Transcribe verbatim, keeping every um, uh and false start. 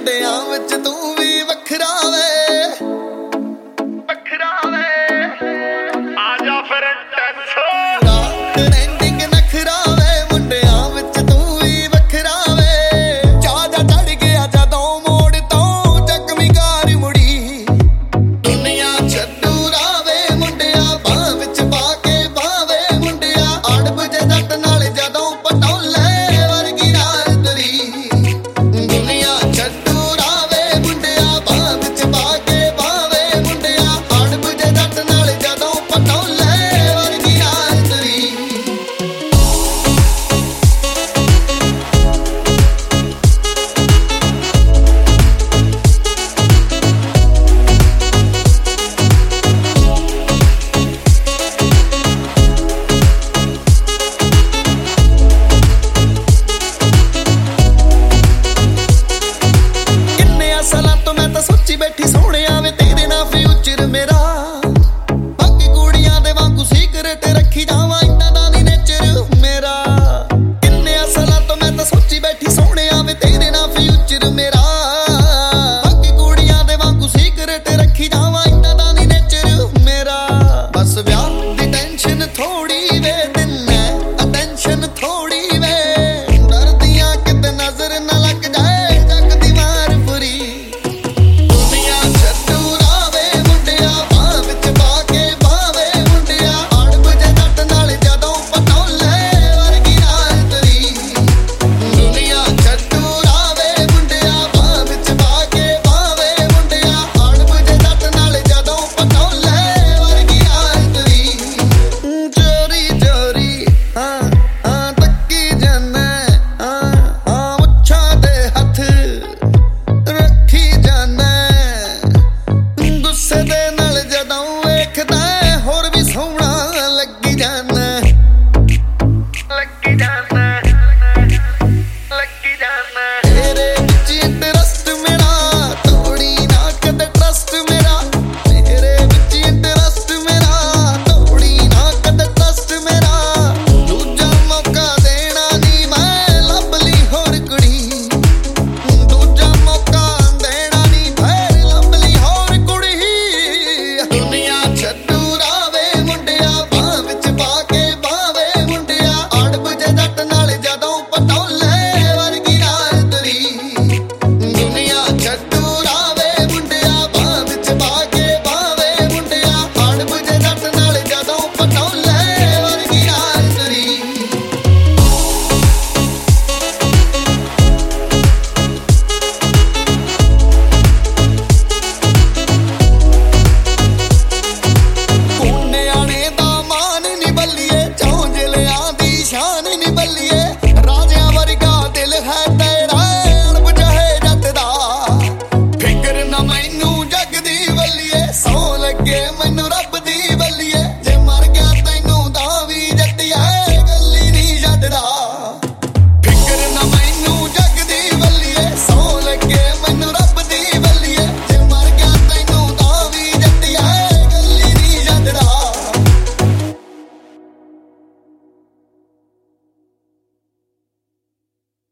ਮੁੰਡਿਆਂ ਵਿੱਚ ਤੂੰ ਵੀ ਵੱਖਰਾ ਵੇ ਵੱਖਰਾ ਵੇ ਆ ਜਾ ਫਿਰ ਟੈਂਸੋ ਟ੍ਰੈਂਡਿੰਗ ਨਖਰਾ ਵੇ ਮੁੰਡਿਆਂ ਵਿੱਚ ਤੂੰ ਵੀ ਵੱਖਰਾ ਵੇ ਚਾਹ ਜਾ ਚੜ ਗਿਆ ਜਦੋਂ ਮੋੜ ਤੋਂ ਜ਼ਖਮੀ ਕਾਰ ਮੁੜੀ ਦੁਨੀਆ ਛੱਡੂ ਰਾਵੇ ਮੁੰਡਿਆ ਬਾਹ ਵਿੱਚ ਪਾ ਕੇ ਬਾਵੇ ਮੁੰਡਿਆ ਅੜਬ ਜੇ ਜੱਟ ਨਾਲ ਜਦੋਂ ਪਟੋਲੇ ਵਰਗੀ ਰਾਤ ਤਰੀ ਦੁਨੀਆ ਛੱਡੂ ਰਾਵੇ ਮੁੰਡਿਆ ਬਾਹ ਵਿੱਚ ਪਾ ਕੇ ਬਾਵੇ ਮੁੰਡਿਆ ਅੜਬ ਜੇ ਜੱਟ ਨਾਲ ਜਦੋਂ ਪਟੋਲੇ ਵਰਗੀ ਰਾਤ ਤਰੀ ਕਿੰਨੇ ਸਾਲਾਂ ਤੋਂ ਮੈਂ ਤਾਂ ਸੋਚੀ ਬੈਠੀ ਸੋਹਣਿਆ